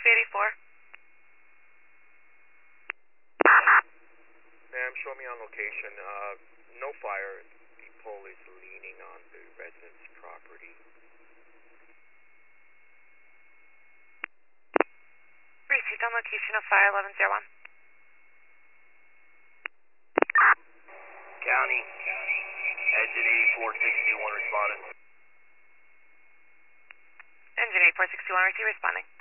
84. Ma'am, show me on location. No fire. The pole is leaning on the resident's property. Received on location of fire 1101. County. Engine 8461 responding. Engine 8461, receive responding.